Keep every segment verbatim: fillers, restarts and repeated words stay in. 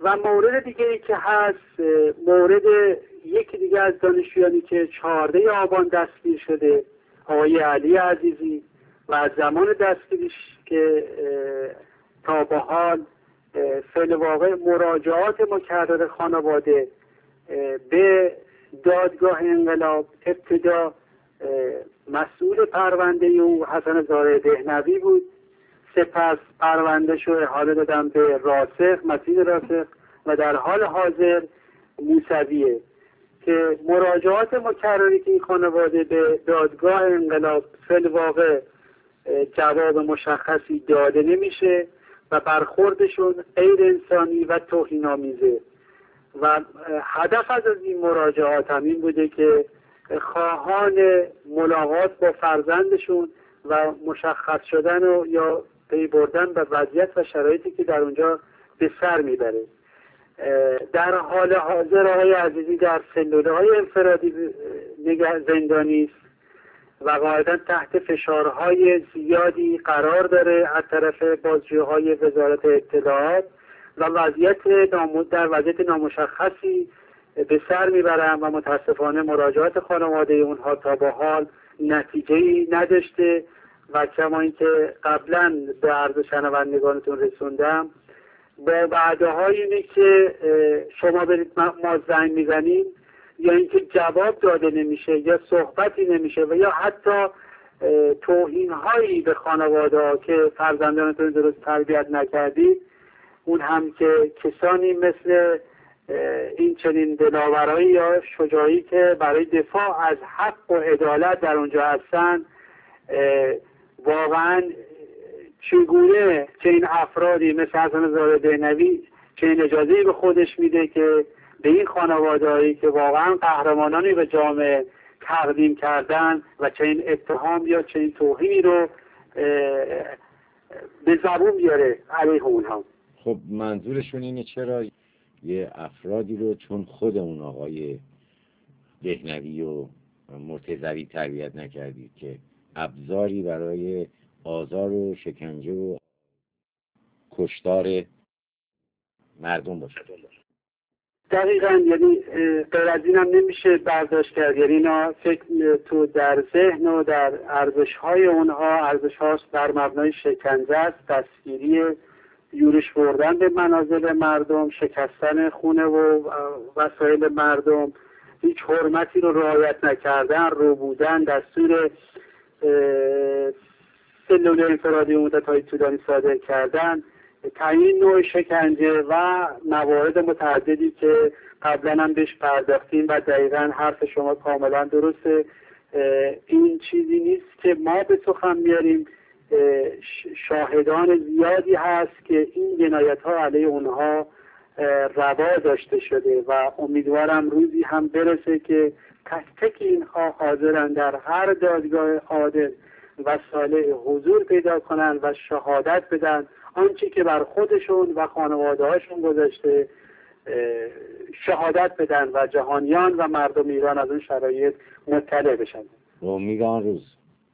و مورد دیگه ای که هست، مورد یکی دیگه از دانشجویانی که چهارده آبان دستگیر شده، آقای علی عزیزی، و از زمان دستگیریش که تا به حال فعل واقع مراجعات مکرر خانواده به دادگاه انقلاب، ابتدا مسئول پرونده او حسن زاهد دهنوی بود، سپس پرونده شو احاله دادن به راسخ، متین راسخ، و در حال حاضر موسویه که مراجعات مکرری که این خانواده به دادگاه انقلاب فعل واقع جواب مشخصی داده نمیشه و برخوردشون غیر انسانی و توهین‌آمیزه. و هدف از این مراجعات هم این بوده که خواهان ملاقات با فرزندشون و مشخص شدن و یا پی بردن به وضعیت و شرایطی که در اونجا به سر میبره. در حال حاضر آقای عزیزی در سلوله‌های انفرادی نگه زندانی است و قاعدتا تحت فشارهای زیادی قرار داره از طرف بازجوهای وزارت اطلاعات و وضعیت در وضعیت نامشخصی به سر میبرن و متاسفانه مراجعات خانواده اونها تا به حال نتیجه‌ای نداشته و کما اینکه قبلا به عرض شنوندگانتون رسوندم، با وعده‌های اینه که شما برید ما زنگ میزنیم، یا اینکه جواب داده نمیشه یا صحبتی نمیشه و یا حتی توهین‌هایی به خانواده که فرزندانتون درست تربیت نکردید، اون هم که کسانی مثل این چنین دلاورایی یا شجاعی که برای دفاع از حق و عدالت در اونجا هستن، واقعا چگونه چنین افرادی مثل حسن زاهد دهنوی چنین اجازه‌ای به خودش میده که به این خانواده‌ای که واقعا قهرمانانی به جامعه تقدیم کردن و چنین اتهام یا چنین توهینی رو به زبون بیاره علیه اونها. خب منظورشون اینه چرا یه افرادی رو چون خود اون آقای دهنوی و مرتضوی تربیت نکردید که ابزاری برای آزار و شکنجه و کشتار مردم باشه؟ دقیقاً، یعنی غیر از این هم نمیشه برداشت کرد. یعنی اینا فکر تو در ذهن و در ارزش‌های اونها ارزش‌هاش بر مبنای شکنجه است، دستگیری، یورش بردن به منازل مردم، شکستن خونه و وسایل مردم، هیچ حرمتی رو رعایت نکردن، رو بودن، دستور سلول انفرادی مدت‌های طولانی صادر کردن، تعیین نوع شکنجه و موارد متعددی که قبلا هم بهش پرداختیم و دقیقاً حرف شما کاملا درسته. این چیزی نیست که ما به سخن میاریم، شاهدان زیادی هست که این جنایت ها علیه اونها روا داشته شده و امیدوارم روزی هم برسه که تک تک اینها حاضرن در هر دادگاه عادل و صالح حضور پیدا کنن و شهادت بدن آنچه که بر خودشون و خانواده هاشون گذشته، شهادت بدن و جهانیان و مردم ایران از اون شرایط مطلع بشن. امید آن روز.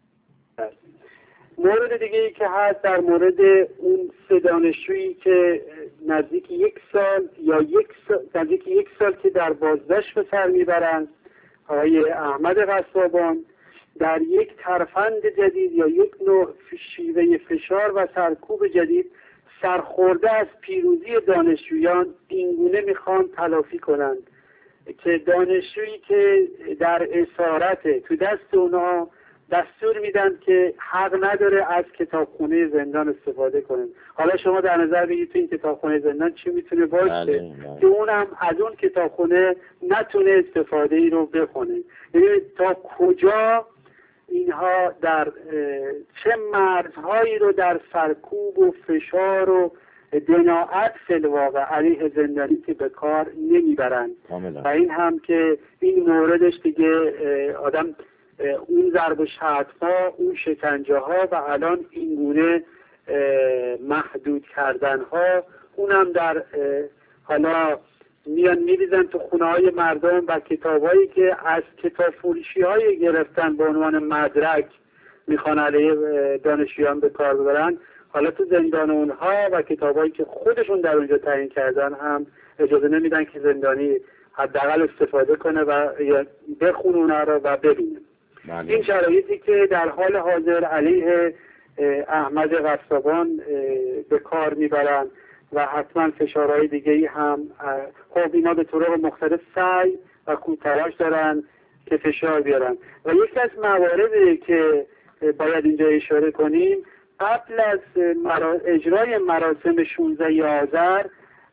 مورد دیگه ای که هست در مورد اون سه دانشجویی که نزدیک یک سال یا یک سال نزدیک یک سال که در بازداشت به سر میبرند، آقای احمد قصابان در یک ترفند جدید یا یک نوع شیوه فشار و سرکوب جدید سرخورده از پیروزی دانشجویان اینگونه میخوان تلافی کنند که دانشجویی که در اسارت تو دست اونا دستور میدن که حق نداره از کتابخونه زندان استفاده کنه. حالا شما در نظر بگید تو این کتابخونه زندان چی میتونه باشه که اونم از اون کتابخونه نتونه استفاده ای رو بخونه. یعنی تا کجا اینها در چه مرزهایی رو در سرکوب و فشار و دناعت فی‌الواقع علیه زندانی که به کار نمیبرن. و این هم که این موردش دیگه آدم اون ضرب و شتم‌ها، اون شکنجه ها و الان این گونه محدود کردن ها، اونم در حالا میان میریزن تو خونه های مردم و کتابایی که از کتاب فروشی های گرفتن به عنوان مدرک میخوان علیه دانشجویان به کار ببرن. حالا تو زندان اونها و کتابایی که خودشون در اونجا تعیین کردن هم اجازه نمیدن که زندانی حداقل استفاده کنه و یا بخونه اونها رو و ببینه. این شرایطی که در حال حاضر علیه احمد قصابان به کار میبرن و حتما فشارهای دیگه ای هم، خب اینا به طرق مختلف سعی و کوتلاش دارن که فشار بیارن. و یکی از مواردی که باید اینجا اشاره کنیم، قبل از اجرای مراسم شانزده آذر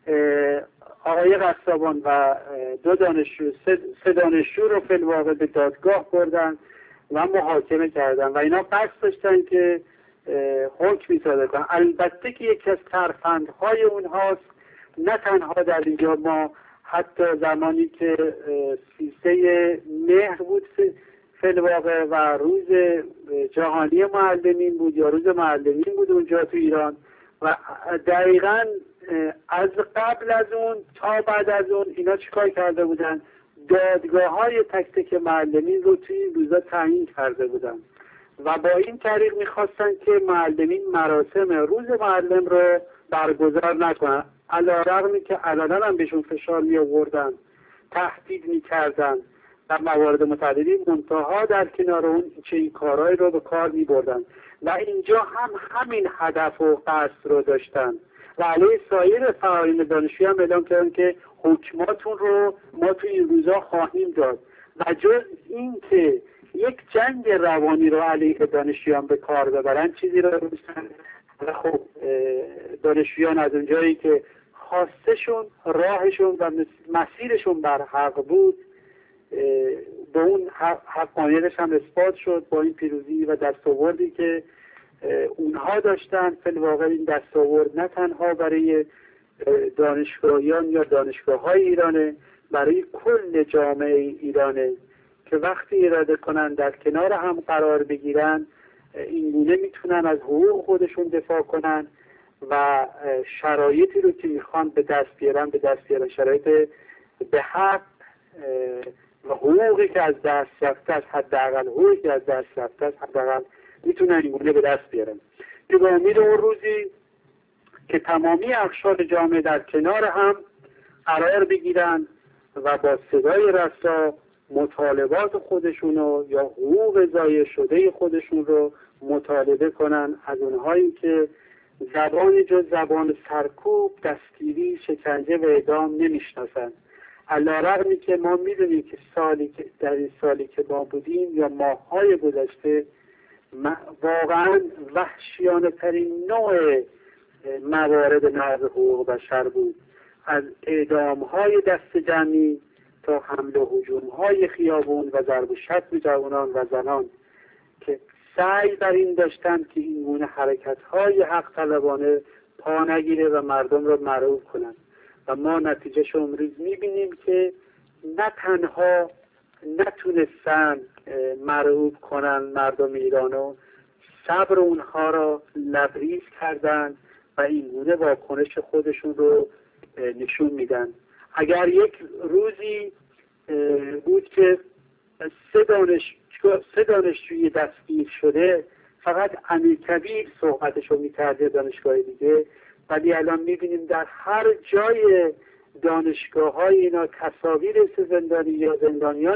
آقای قصابان و دو دانشجو سه دانشجو رو فی الواقع به دادگاه بردن و محاکمه کردن و اینا قصد داشتن که حکمی صادر کنن. البته که یکی از ترفندهای اونهاست، نه تنها در اینجا، ما حتی زمانی که سیزده مهر بود فی الواقع و روز جهانی معلمین بود یا روز معلمین بود اونجا تو ایران، و دقیقاً از قبل از اون تا بعد از اون اینا چیکار کرده بودن؟ دادگاه های تک تک معلمین رو توی این روزا تعیین کرده بودن و با این طریق میخواستن که معلمین مراسم روز معلم رو برگزار نکنن، علی‌رغمی که علنا هم بهشون فشار می آوردن، تهدید میکردن و موارد متعددی، منتها در کنار اون چه این کارهایی رو به کار می بردن و اینجا هم همین هدف و قصد رو داشتن و علیه سایر فعالین دانشجویی هم اعلام کردن که حکماتون رو ما توی این روزا خواهیم داد و جز این که یک جنگ روانی رو علیه دانشجویان به کار ببرن چیزی رو داشتن. و خب دانشجویان از اونجایی که خواستشون، راهشون و مسیرشون بر حق بود، به اون حقانیتش هم اثبات شد با این پیروزی و دستاوردی که اونها داشتن. فی الواقع این دستاورد نه تنها برای دانشگاهیان یا دانشگاه‌های ایرانه، برای کل جامعه ایرانه که وقتی اراده کنن در کنار هم قرار بگیرن، اینگونه میتونن از حقوق خودشون دفاع کنن و شرایطی رو که میخوان به دست بیارن به دست بیارن، شرایط به حق و حقوقی که از دست رفته است، حداقل حقوقی که از دست رفته است حداقل میتونن اینگونه به دست بیارن. که به امید اون روزی که تمامی اقشار جامعه در کنار هم قرار بگیرن و با صدای رسا مطالبات خودشون رو یا حقوق ضایع شده خودشون رو مطالبه کنن از اونهایی که زبان جز زبان سرکوب، دستگیری، شکنجه و اعدام نمیشناسن. علی‌رغمی که ما میدونیم که سالی که در این سالی که ما بودیم یا ماه‌های گذشته واقعا وحشیانه ترین نوع موارد نقض حقوق بشر بود، از اعدام‌های دست جمعی تا حمله و هجوم‌های خیابون و ضرب و شتم جوانان و زنان که سعی بر این داشتند که این گونه حرکت‌های حق طلبانه پا نگیره و مردم را مرعوب کنند. و ما نتیجهش امروز می‌بینیم که نه تنها نتونستن مرعوب کنن مردم ایرانو، صبر اونها را لبریز کردن و این گونه واکنش خودشون رو نشون میدن. اگر یک روزی بود که سه دانش سه دانشجوی دستگیر شده، فقط امیرکبیر صحبتشو میکرده دانشگاه دیگه، ولی الان میبینیم در هر جای دانشگاه های اینا تصاویر زندانی یا زندانیان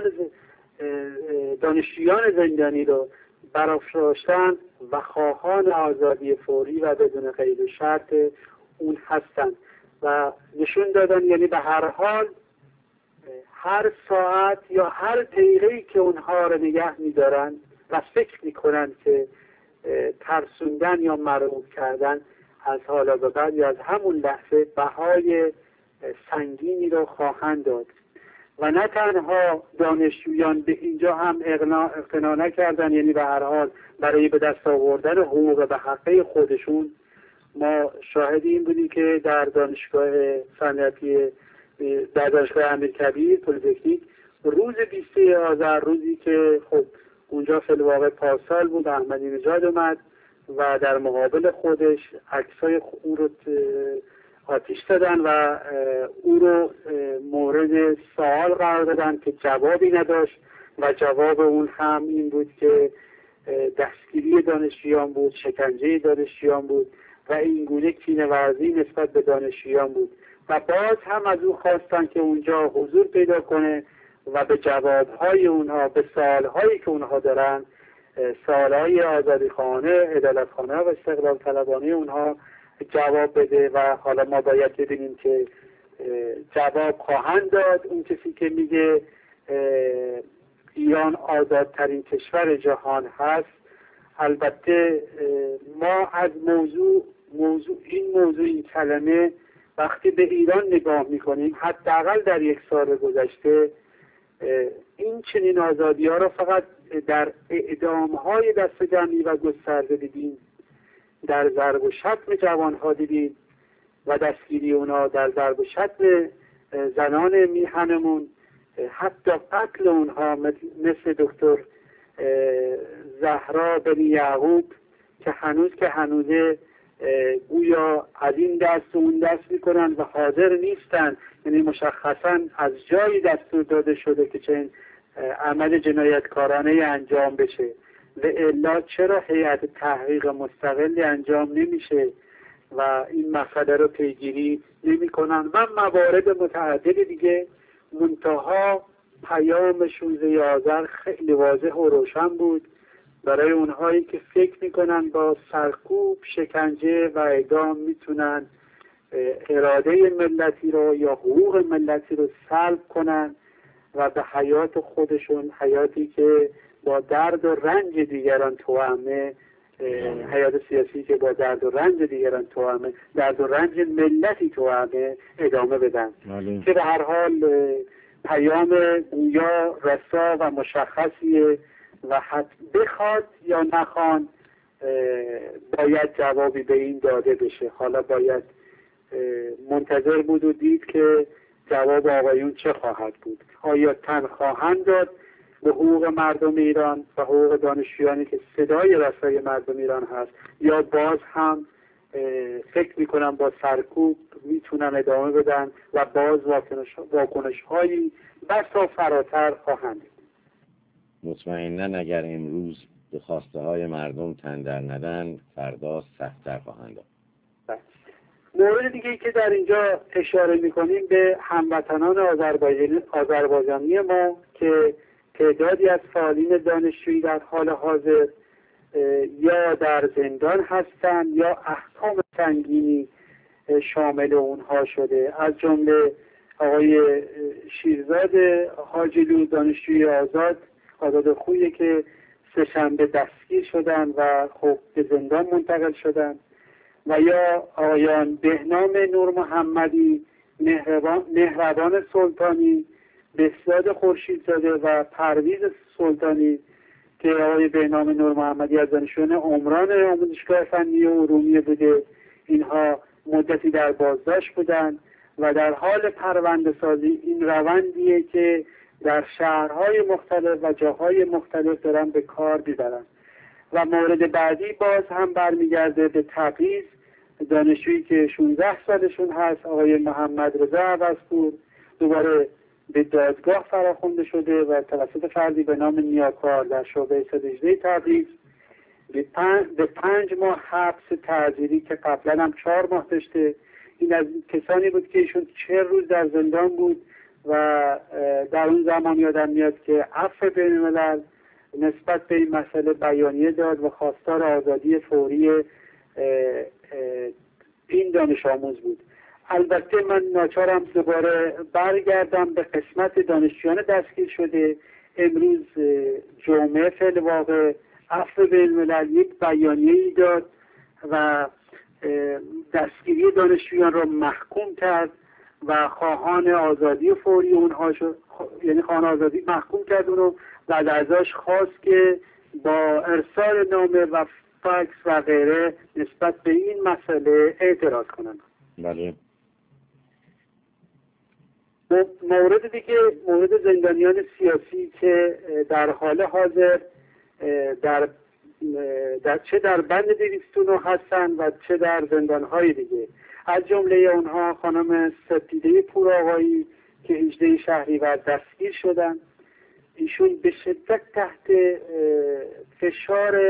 دانشجویان زندانی رو برافراشتن و خواهان آزادی فوری و بدون قید و شرط اون هستن و نشون دادن، یعنی به هر حال هر ساعت یا هر دقیقه‌ای که اونها رو نگه می‌دارن و فکر می‌کنن که ترسوندن یا مرعوب کردن، از حالا به بعد یا از همون لحظه بهای سنگینی رو خواهند داد. و نه تنها دانشجویان به اینجا هم اقناع نکردن، یعنی به هر حال برای به دست آوردن حقوق به حقه خودشون، ما شاهد این بودیم که در دانشگاه صنعتی در دانشگاه امیرکبیر پلی‌تکنیک روز بیست آذر، روزی که خب اونجا فی الواقع پارسال بود، احمدی نژاد اومد و در مقابل خودش عکسای او رو آتش دادن و او رو مورد سوال قرار دادن که جوابی نداشت و جواب اون هم این بود که دستگیری دانشجویان بود، شکنجه دانشجویان بود و این گونه کینه‌ورزی نسبت به دانشجویان بود و باز هم از او خواستن که اونجا حضور پیدا کنه و به جوابهای اونها، به سوالهایی که اونها دارن، سوالهای آزادیخواهانه، عدالتخواهانه و استقلال طلبانه اونها جواب بده. و حالا ما باید ببینیم که جواب خواهند داد. اون کسی که میگه ایران آزادترین کشور جهان هست، البته ما از موضوع موضوع این موضوع این کلمه وقتی به ایران نگاه میکنیم، حداقل در یک سال گذشته این چنین آزادی ها را فقط در اعدام های دست جمعی و گسترده دیدیم، در ضرب و شتم جوان ها دیدیم و دستگیری اونا، در ضرب و شتم زنان میهنمون، حتی قتل اونها مثل دکتر زهرا بن یعقوب که هنوز که هنوزه گویا از این دست و اون دست میکنن و حاضر نیستن، یعنی مشخصا از جایی دستور داده شده که چنین عمل جنایتکارانه انجام بشه و الا چرا هیئت تحقیق مستقلی انجام نمیشه و این مسئله رو پیگیری نمی کنن و موارد متعدد دیگه. منتها پیام شانزده آذر خیلی واضح و روشن بود برای اونهایی که فکر میکنن با سرکوب، شکنجه و اعدام میتونن اراده ملتی رو یا حقوق ملتی رو سلب کنن و به حیات خودشون، حیاتی که با درد و رنج دیگران توأمه، حیات سیاسی که با درد و رنج دیگران توأمه، درد و رنج ملتی توأمه، ادامه بدن. مالی. که به هر حال پیام گویا رسا و مشخصیه و حتی بخواد یا نخوان باید جوابی به این داده بشه. حالا باید منتظر بود و دید که جواب آقایون چه خواهد بود. آیا تن خواهند داد به حقوق مردم ایران و حقوق دانشجویانی که صدای رسای مردم ایران هست، یا باز هم فکر میکنم با سرکوب میتونن ادامه بدن و باز واکنش هایی بسا فراتر خواهند. مطمئناً اگر امروز به خواسته های مردم تن در ندن، فردا سخت‌تر خواهند بود. مورد دیگه که در اینجا اشاره میکنیم به هموطنان آذربایجانی آذربایجانی ما که تعدادی از فعالین دانشجویی در حال حاضر یا در زندان هستند یا احکام سنگینی شامل اونها شده، از جمله آقای شیرزاد حاجیلو دانشجوی آزاد آزاد خویی که سه شنبه دستگیر شدن و خب به زندان منتقل شدن، و یا آقایان بهنام نور محمدی، مهربان, مهربان سلطانی، بهزاد خورشیدزاده و پرویز سلطانی که آقای بهنام نور محمدی از دانشجویان عمران آموزشگاه فنی و علومی بوده. اینها مدتی در بازداشت بودند و در حال پرونده سازی. این روندیه که در شهرهای مختلف و جاهای مختلف دارن به کار میبرن. و مورد بعدی باز هم برمیگرده به تبریز، دانشجویی که شانزده سالشون هست، آقای محمد رضا عوضپور، دوباره به دادگاه فراخوانده شده و توسط فردی به نام نیاکار در شعبه صد و هجده تبریز به پنج, به پنج ماه حبس تعزیری که قبلا هم چهار ماه داشته. این از کسانی بود که ایشون چهل روز در زندان بود و در اون زمان یادم میاد که عفو بین الملل نسبت به این مسئله بیانیه داد و خواستار آزادی فوری این دانش آموز بود. البته من ناچارم دوباره برگردم به قسمت دانشجویان دستگیر شده. امروز جمعه فعل واقع عفو بین الملل یک بیانیه‌ای داد و دستگیری دانشجویان را محکوم کرد و خواهان آزادی فوری اونها شد، یعنی خواهان آزادی محکوم کرد اونو و ازش خواست که با ارسال نامه و فکس و غیره نسبت به این مسئله اعتراض کنند. بله. مورد دیگه مورد زندانیان سیاسی که در حال حاضر در در چه در بند دویست و نه هستن و چه در زندانهای دیگه، از جمله اونها خانم سپیده پورآقایی که هجده شهریور دستگیر شدن. ایشون به شدت تحت فشار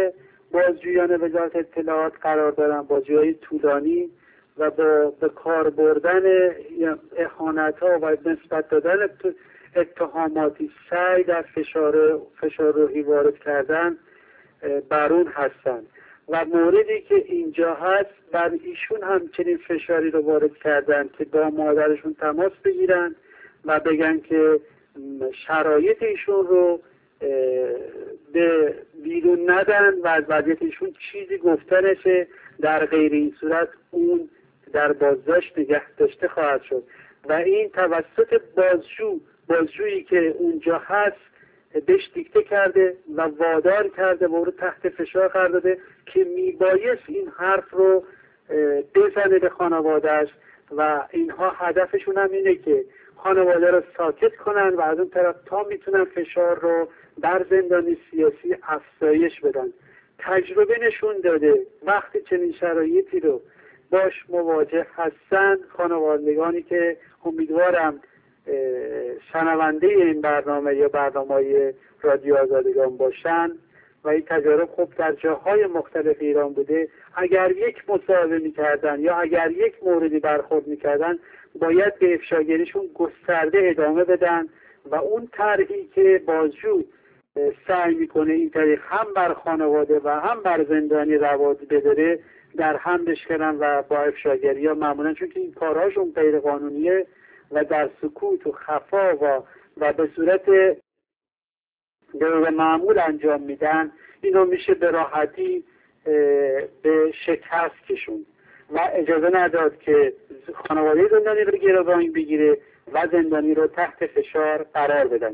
بازجویان وزارت اطلاعات قرار دارن، بازجویی طولانی و با به کار بردن اهانت‌ها و نسبت دادن اتهاماتی سعی در فشار فشار روحی وارد کردن بر اون هستن. و موردی که اینجا هست، بر ایشون هم چنین فشاری رو وارد کردن که با مادرشون تماس بگیرن و بگن که شرایط ایشون رو به بیرون ندن و از وضعیت ایشون چیزی گفتنشه، در غیر این صورت اون در بازداشت نگه داشته خواهد شد. و این توسط بازجو بازجویی که اونجا هست بهش دیکته کرده و وادار کرده و او رو تحت فشار قرار داده که میبایست این حرف رو بزنه به خانوادهش و اینها هدفشون هم اینه که خانواده رو ساکت کنن و از اون طرف تا میتونن فشار رو بر زندانی سیاسی افزایش بدن. تجربه نشون داده وقتی چنین شرایطی رو باش مواجه هستن، خانوادگانی که امیدوارم شنونده این برنامه یا برنامه‌های رادیو آزادگان باشن و این تجارب خب در جاهای مختلف ایران بوده، اگر یک مصاحبه میکردن یا اگر یک موردی برخورد میکردن باید به افشاگریشون گسترده ادامه بدن و اون طرحی که بازجو سعی میکنه این طریق هم بر خانواده و هم بر زندانی رواج بداره در هم بشکنن و با افشاگری یا معمولا چون که این کارهاشون غیر قانونیه و در سکوت و خفا و و به صورت غیر معمول انجام میدن، اینو میشه به راحتی به شکست کشون و اجازه نداد که خانواده زندانی رو گروگان بگیره و زندانی رو تحت فشار قرار بدن.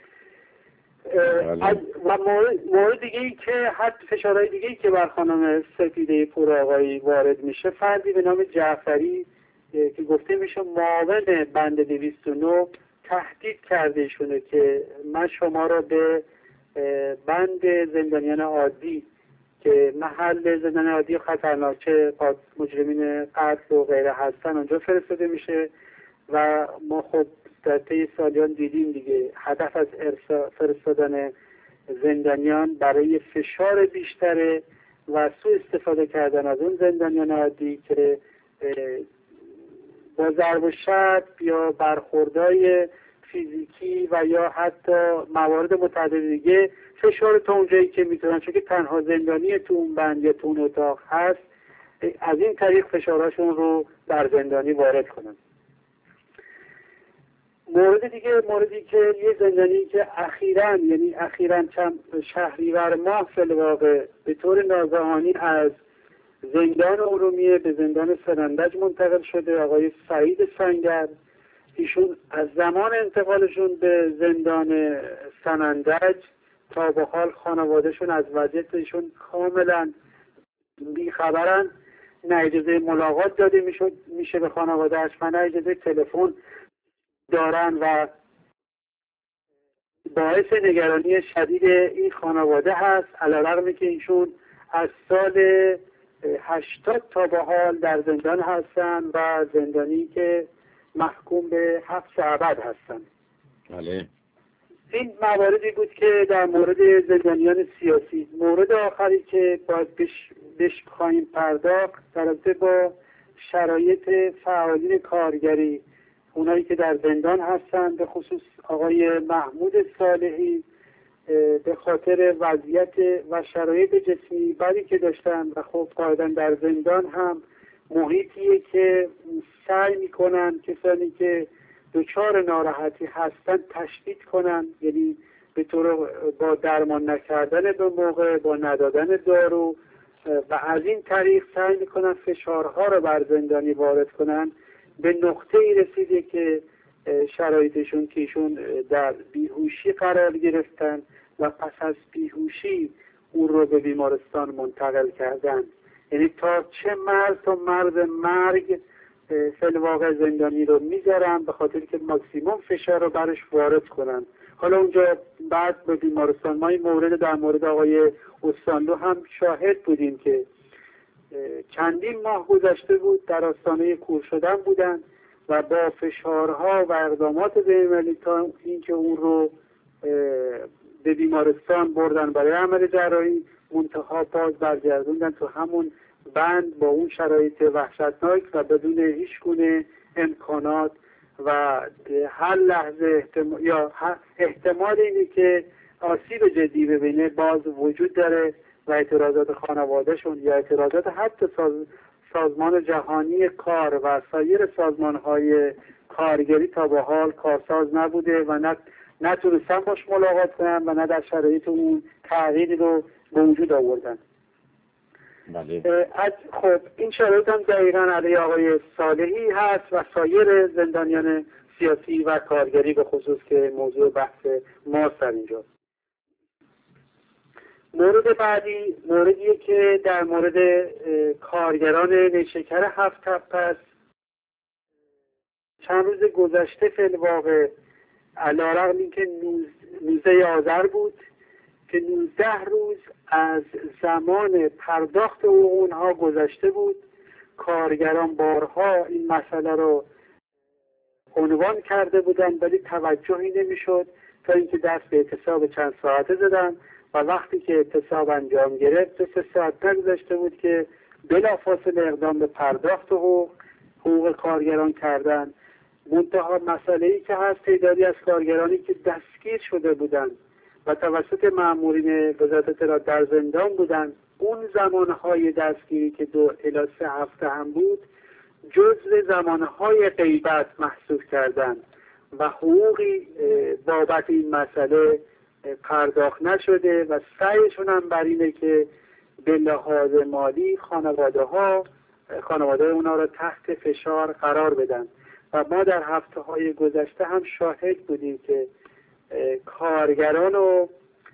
و مورد دیگه ای که حتی فشارهای دیگه ای که بر خانم سپیده پور آقایی وارد میشه، فردی به نام جعفری که گفته میشه معاون بند دویست و نه تهدید کرده شونه که من شما را به بند زندانیان عادی که محل زندان عادی خطرناک چه مجرمین قتل و غیره هستن اونجا فرستاده میشه و ما خب در طی سالیان دیدیم دیگه هدف از فرستادن زندانیان برای فشار بیشتره و سوء استفاده کردن از اون زندانیان عادی که با ضرب و شتم یا برخوردهای فیزیکی و یا حتی موارد متعدد دیگه فشار تا اونجایی که میتونن، چون که تنها زندانی تو اون بند یا تو اون اتاق هست، از این طریق فشارهاشون رو در زندانی وارد کنن. مورد دیگه موردی که یه زندانی که اخیراً یعنی اخیراً چند شهریور ماه فی‌الواقع به طور ناگهانی از زندان ارومیه به زندان سنندج منتقل شده، آقای سعید سنگر. ایشون از زمان انتقالشون به زندان سنندج تا به حال خانوادهشون از وضعیت ایشون کاملا بیخبرن، نه اجازه ملاقات داده میشد میشه به خانوادهش و نه اجازه تلفن دارن و باعث نگرانی شدید این خانواده هست، علیرغم که ایشون از سال هشتاد تا به حال در زندان هستن و زندانی که محکوم به حبس ابد هستن. بله. این مواردی بود که در مورد زندانیان سیاسی. مورد آخری که باید بش, بش خواهیم پرداخت در رابطه با شرایط فعالین کارگری، اونایی که در زندان هستن، به خصوص آقای محمود صالحی، به خاطر وضعیت و شرایط جسمی بدی که داشتن و خب قاعداً در زندان هم محیطیه که سعی میکنن کسانی که دچار ناراحتی هستن تشدید کنن، یعنی به طور با درمان نکردن به موقع، با ندادن دارو و از این طریق سعی میکنن فشارها رو بر زندانی وارد کنن. به نقطه ای رسیده که شرایطشون که ایشون در بیهوشی قرار گرفتن و پس از بیهوشی اون رو به بیمارستان منتقل کردن. یعنی تا چه مرز تا مرز مرگ فی‌الواقع زندانی رو میذارن به خاطر که ماکسیموم فشار رو برش وارد کنن. حالا اونجا بعد به بیمارستان ما این مورد در مورد آقای استانلو هم شاهد بودیم که چندین ماه گذشته بود در آستانه کور شدن بودن و با فشارها و اقدامات بین‌المللی تا اینکه اون رو به بیمارستان بردن برای عمل جراحی، منتها باز برگردوندن تو همون بند با اون شرایط وحشتناک و بدون هیچ گونه امکانات و هر لحظه احتمال یا احتمال اینه که آسیب جدی ببینه باز وجود داره و اعتراضات خانوادهشون یا اعتراضات حتی ساز سازمان جهانی کار و سایر سازمان‌های کارگری تا به حال کارساز نبوده و نه نتونستن باش ملاقات کنن و نه در شرایط اون تغییری رو به وجود آوردن. بله. از خب این شرایط هم دقیقاً علیه آقای صالحی هست و سایر زندانیان سیاسی و کارگری به خصوص که موضوع بحث ما سر اینجاست. مورد بعدی موردیه که در مورد کارگران نیشکر هفت تپه است. چند روز گذشته فی الواقع علی‌رغم اینکه نوزده آذر بود که نوزده روز از زمان پرداخت حقوق اونها گذشته بود، کارگران بارها این مسئله رو عنوان کرده بودن ولی توجهی نمیشد تا اینکه دست به اعتصاب چند ساعته زدن و وقتی که اعتصاب انجام گرفت سه ساعت نگذشته بود که بلافاصله اقدام به پرداخت حقوق حقوق کارگران کردن. منتها مسئله‌ای که هست تعدادی از کارگرانی که دستگیر شده بودند و توسط مأمورین وزارت اطلاعات در زندان بودند، اون زمانهای دستگیری که دو الی سه هفته هم بود جزو زمانهای غیبت محسوب کردند و حقوقی بابت این مسئله پرداخت نشده و سعیشون هم بر اینه که به لحاظ مالی خانواده ها خانواده اونا را تحت فشار قرار بدن و ما در هفته های گذشته هم شاهد بودیم که کارگران رو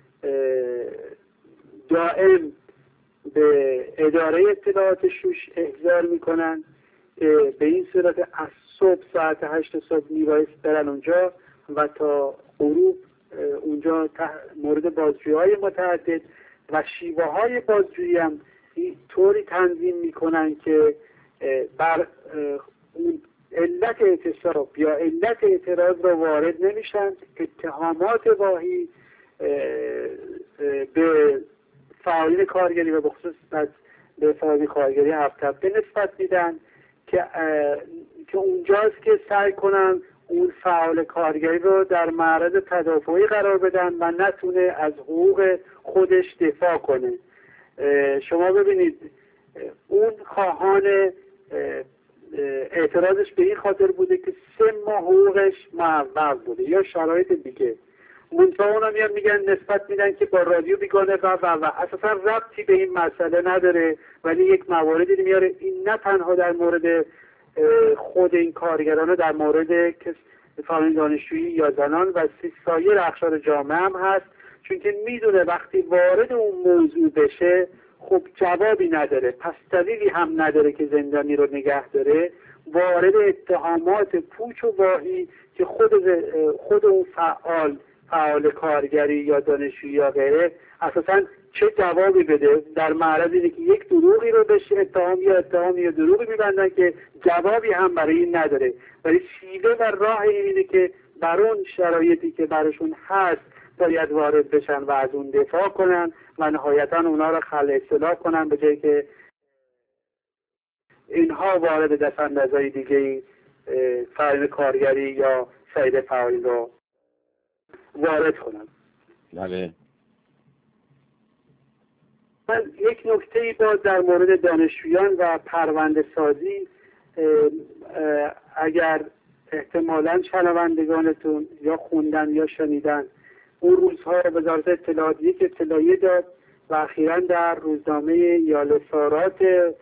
دائم به اداره اطلاعات شوش احضار میکنن که به این صورت از صبح ساعت هشت صبح میبایست برن اونجا و تا غروب اونجا مورد بازجویی های متعدد و شیوه های بازجویی هم طوری تنظیم میکنن که بر اون علت اعتصاب یا علت اعتراض رو وارد نمیشن، اتهامات واهی به فعالین کارگری و بخصوص به فعالین کارگری هفت تپه نسبت میدن که که اونجاست که سعی کنن اون فعال کارگری رو در معرض تدافعی قرار بدن و نتونه از حقوق خودش دفاع کنه. شما ببینید اون خواهان اعتراضش به این خاطر بوده که سه ماه حقوقش معوض بوده یا شرایط دیگه، منتها اونم میان میگن نسبت میدن که با رادیو بیگانه و و و اساسا ربطی به این مسئله نداره، ولی یک مواردی میاره. این نه تنها در مورد خود این کارگران، در مورد فعالین دانشجویی یا زنان و سایر اقشار جامعه هم هست، چون که میدونه وقتی وارد اون موضوع بشه خب جوابی نداره، پس دلیلی هم نداره که زندانی رو نگه داره، وارد اتهامات پوچ و واهی که خود خود اون فعال فعال کارگری یا دانشجویی یا غیره اساساً چه جوابی بده، در معرض اینه که یک دروغی رو بهش اتهام یا اتهام یا دروغی میبندن که جوابی هم برای این نداره، ولی شیوه و راه اینه که بر اون شرایطی که براشون هست باید وارد بشن و از اون دفاع کنن و نهایتا اونا رو خلع اصلاح کنن به جایی که اینها وارد دستاندازهای دیگه فعال کارگری یا سایر فعالین رو وارد کنن. بله. من یک نکته باز در مورد دانشجویان و پرونده سازی، اگر احتمالاً شنوندگانتون یا خوندن یا شنیدن، اون روزها وزارت اطلاعات یک اطلاعیه داد و اخیراً در روزنامه یال سارات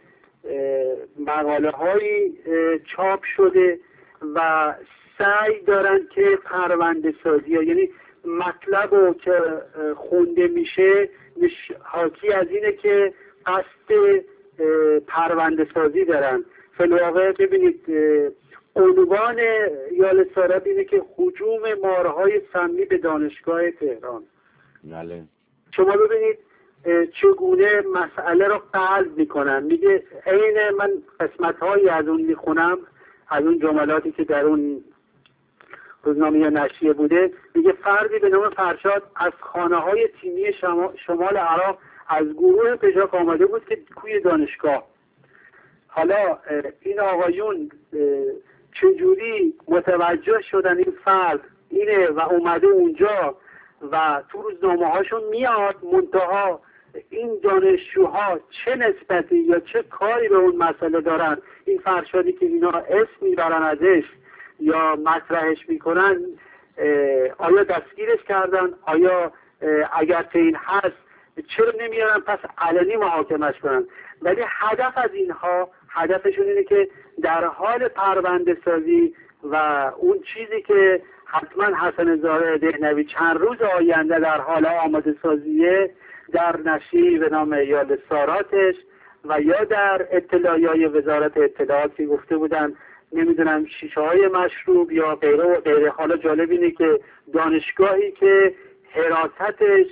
مقاله هایی چاپ شده و سعی دارن که پرونده سازی، یعنی مطلب رو که خونده میشه حاکی از اینه که قصد پرونده سازی دارن. فی‌الواقع ببینید عنوان یال سارات اینه که هجوم مارهای سمی به دانشگاه تهران. بله. شما ببینید چگونه مسئله رو قلب میکنن. میگه عین من قسمت هایی از اون میخونم، از اون جملاتی که در اون روزنامه یا نشریه بوده، میگه فردی به نام فرشاد از خانه های تیمی شمال عراق از گروه پژاک آمده بود که کوی دانشگاه. حالا این آقایون چجوری متوجه شدن این فرد اینه و اومده اونجا و تو روزنامه هاشون میاد، منتها این دانشجوها چه نسبتی یا چه کاری به اون مسئله دارن، این فرشادی که اینا اسم میبرن ازش یا مطرحش میکنن، آیا دستگیرش کردن؟ آیا اگر که این هست چرا نمیارن پس علنی محاکمش کنن؟ ولی هدف از اینها، هدفشون اینه که در حال پرونده سازی و اون چیزی که حتما حسن زاهد دهنوی چند روز آینده در حال آماده سازیه در نشریه به نام یال ساراتش و یا در اطلاعیه وزارت اطلاعات که گفته بودن نمیدونم شیشه های مشروب یا غیره و غیره. حالا جالب اینه که دانشگاهی که حراستش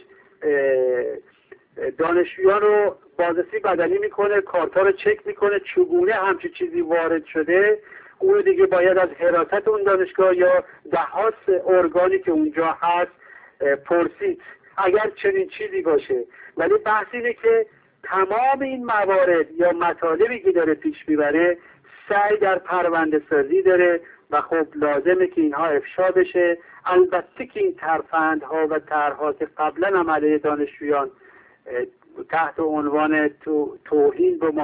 دانشجویان رو بازرسی بدنی میکنه، کارتا رو چک میکنه، چگونه همچی چیزی وارد شده، اون دیگه باید از حراست اون دانشگاه یا دهات ارگانی که اونجا هست پرسید اگر چنین چیزی باشه. ولی بحث اینه که تمام این موارد یا مطالبی که داره پیش میبره سعی در پرونده سازی داره و خب لازمه که اینها افشا بشه. البته که این ترفندها و طرحها که قبلا هم علیه دانشجویان تحت عنوان تو توهین به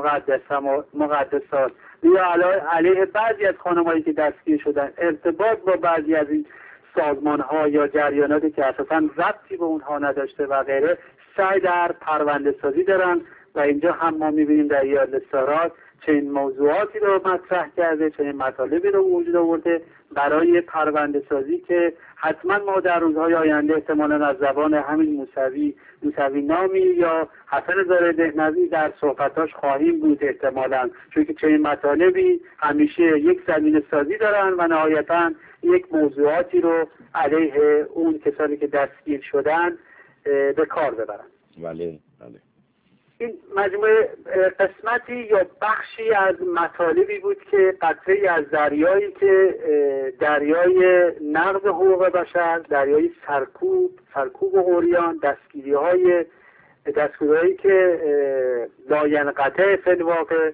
مقدسات یا علیه بعضی از خانمایی که دستگیر شدن، ارتباط با بعضی از این سازمان ها یا جریاناتی که اساساً ربطی به اونها نداشته و غیره، سعی در پرونده سازی دارن و اینجا هم ما میبینیم در یاد سارات چنین موضوعاتی رو مطرح کرده، چنین مطالبی رو وجود آورده برای پرونده سازی که حتما ما در روزهای آینده احتمالاً از زبان همین موسوی موسوی نامی یا حسن زاهد دهنوی در صحبتاش خواهیم بود احتمالاً، چون که چنین مطالبی همیشه یک زمین سازی دارن و نهایتاً یک موضوعاتی رو علیه اون کسانی که دستگیر شدن به کار ببرن. بله بله. این مجموعه قسمتی یا بخشی از مطالبی بود که قطره‌ای از دریایی که دریای نقض حقوق بشر، دریای سرکوب سرکوب و عریان، دستگیری‌های دستگیری‌هایی که لاینقطع فی الواقع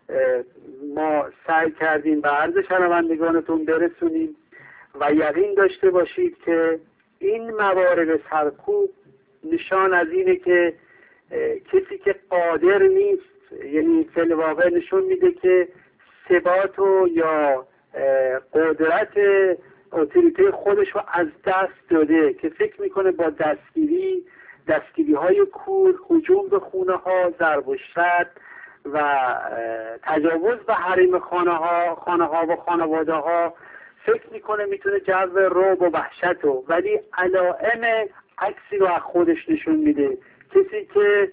ما سعی کردیم به عرض شنوندگانتون برسونیم و یقین داشته باشید که این موارد سرکوب نشان از اینه که کسی که قادر نیست، یعنی فی الواقع نشون میده که ثبات و یا قدرت اتوریته خودش رو از دست داده، که فکر میکنه با دستگیری دستگیری های کور، هجوم به خونه ها، ضرب و شتم و تجاوز به حریم خانه ها خانه ها و خانواده ها فکر میکنه میتونه جو رعب و وحشت رو، ولی علائم عکسی رو از خودش نشون میده. کسی که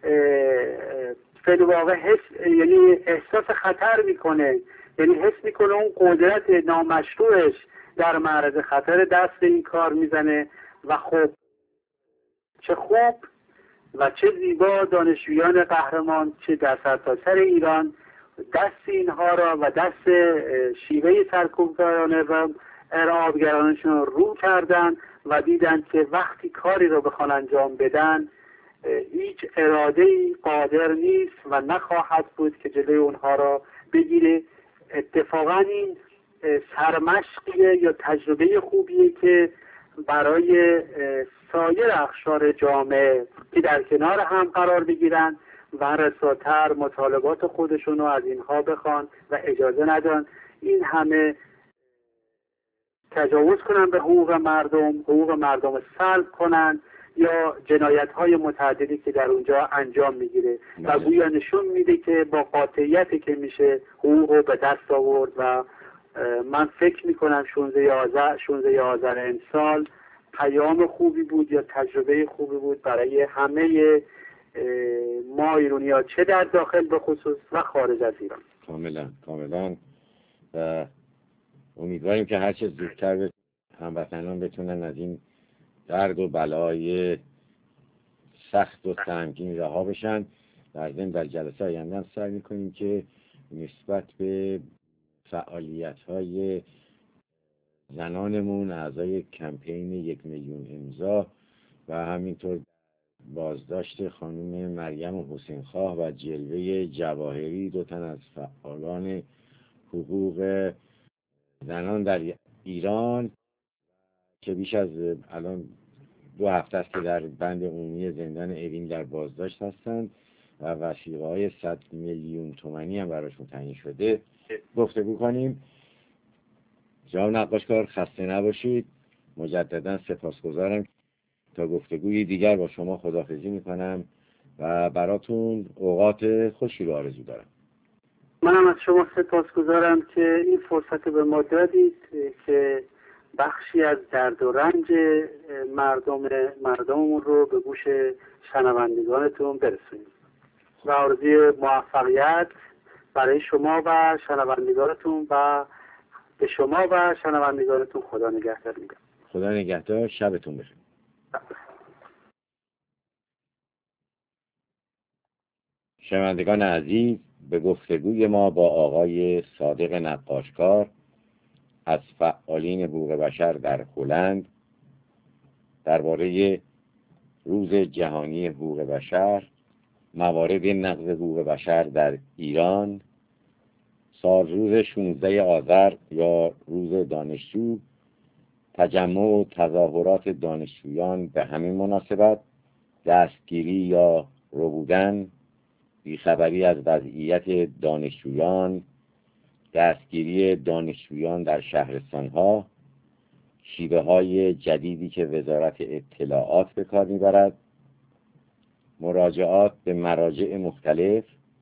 فی الواقع حس یعنی احساس خطر میکنه، یعنی حس میکنه اون قدرت نامشروعش در معرض خطر، دست این کار میزنه و خب چه خوب و چه زیبا دانشجویان قهرمان چه در سرتاسر ایران دست اینها را و دست شیوه سرکوبگرانه و ارهابگرانشون رو کردن و دیدن که وقتی کاری رو بخوان انجام بدن هیچ اراده‌ای قادر نیست و نخواهد بود که جلوی اونها را بگیره. اتفاقا این سرمشقیه یا تجربه خوبیه که برای سایر اقشار جامعه که در کنار هم قرار بگیرن و رساتر مطالبات خودشون رو از اینها بخوان و اجازه ندن این همه تجاوز کنن به حقوق مردم، حقوق مردم سلب کنن یا جنایت های متعددی که در اونجا انجام میگیره و گویا نشون میده که با قاطعیتی که میشه حقوق رو به دست آورد. و من فکر میکنم شانزده آذر شانزده آذر امسال پیام خوبی بود یا تجربه خوبی بود برای همه ما ایرانی‌ها، چه در داخل به خصوص و خارج از ایران. کاملا کاملا و امیدواریم که هر چه زودتر هموطنان بتونن از این درد و بلای سخت و سنگین رها بشن. در ضمن در جلسه آینده هم سعی می‌کنیم که نسبت به فعالیت‌های زنانمون، اعضای کمپین یک میلیون امضا و همینطور بازداشت خانم مریم حسین خواه و جلوه جواهری، دو تن از فعالان حقوق زنان در ایران که بیش از الان دو هفته است که در بند عمومی زندان اوین در بازداشت هستند و وثیقه های صد میلیون تومانی هم براشون تعیین شده، گفتگو کنیم. جناب نقاشکار خسته نباشید. مجددا سپاسگزارم. تا گفتگوی دیگر با شما خداحافظی میکنم و براتون اوقات خوشی رو آرزو دارم. منم از شما سپاسگزارم که این فرصت به ما دادید که بخشی از درد و رنج مردم مردممون رو به گوش شنوندگانتون برسونید و آرزوی موفقیت برای شما و شنوندگانتون و به شما و شنوندگانتون خدا نگهدار میگم. خدا نگهدار. شبتون بخیر. شنوندگان عزیز، به گفتگوی ما با آقای صادق نقاشکار از فعالین حقوق بشر در هلند درباره روز جهانی حقوق بشر، موارد نقض حقوق بشر در ایران، سال روز شانزده آذر یا روز دانشجو، تجمع و تظاهرات دانشجویان به همین مناسبت، دستگیری یا ربودن، بیخبری از وضعیت دانشجویان، دستگیری دانشجویان در شهرستانها، شیوه های جدیدی که وزارت اطلاعات به کار میبرد، مراجعات به مراجع مختلف،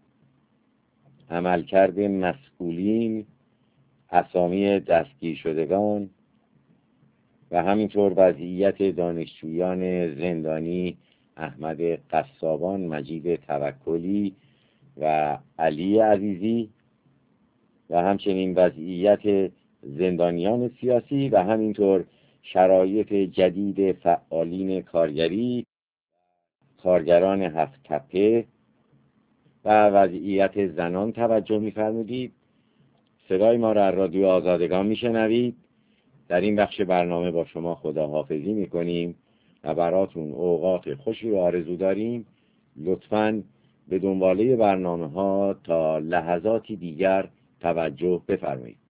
عملکرد مسئولین، اسامی دستگیر شدگان و همینطور وضعیت دانشجویان زندانی احمد قصابان، مجید توکلی و علی عزیزی و همچنین وضعیت زندانیان سیاسی و همینطور شرایط جدید فعالین کارگری، کارگران هفت تپه و وضعیت زنان توجه می‌فرمودید. صدای ما را رادیو آزادگان میشنوید. در این بخش برنامه با شما خداحافظی میکنیم و براتون اوقات خوشی رو آرزو داریم. لطفاً به دنباله برنامه ها تا لحظاتی دیگر توجه بفرمایید.